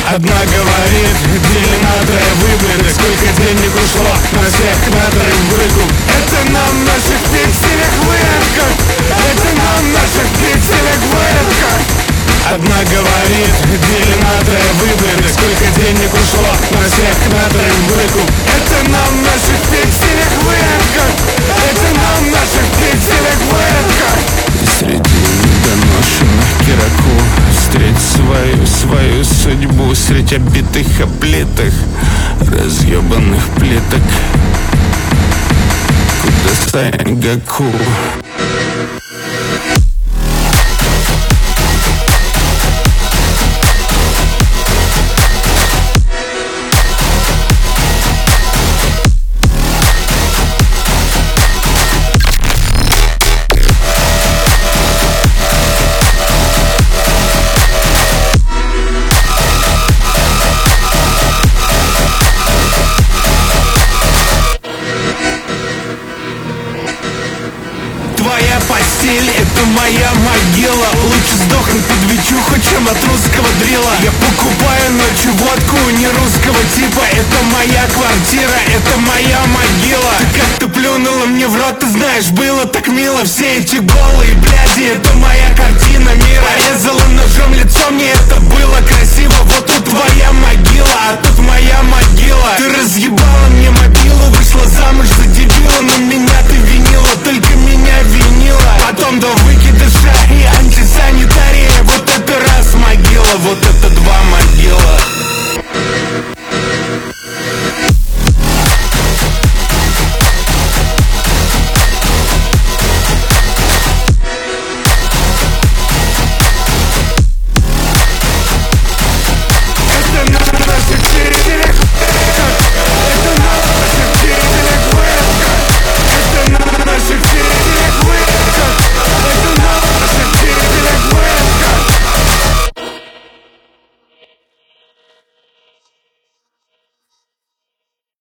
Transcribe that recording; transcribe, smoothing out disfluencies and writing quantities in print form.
Одна говорит, дели на трое выбрали. Сколько денег ушло на всех на троих выкуп. Это нам в наших пикселях выемка. Это нам в наших пикселях выемка. Одна говорит, дели на трое выбрали. Сколько денег ушло на всех на троих выкуп. Это нам в наших пикселях выемка. Это нам в наших пикселях выемка. Среди недоношенных кираку встреть свою судьбу. Средь обитых облитых, разъебанных плиток. Куда Сангоку? Твоя постель — это моя могила. Лучше сдохнуть под вечуху, чем от русского дрила. Я покупаю ночью водку не русского типа. Это моя квартира, это моя могила. Ты как-то плюнула мне в рот, ты знаешь, было так мило. Все эти голые бляди — это моя картина мира. Порезала ножом лицо, мне это было красиво. Вот тут твоя могила, а тут моя могила. Ты разъебала мне мобилу, вышла замуж за дебила. Но меня ты винила, только меня винила.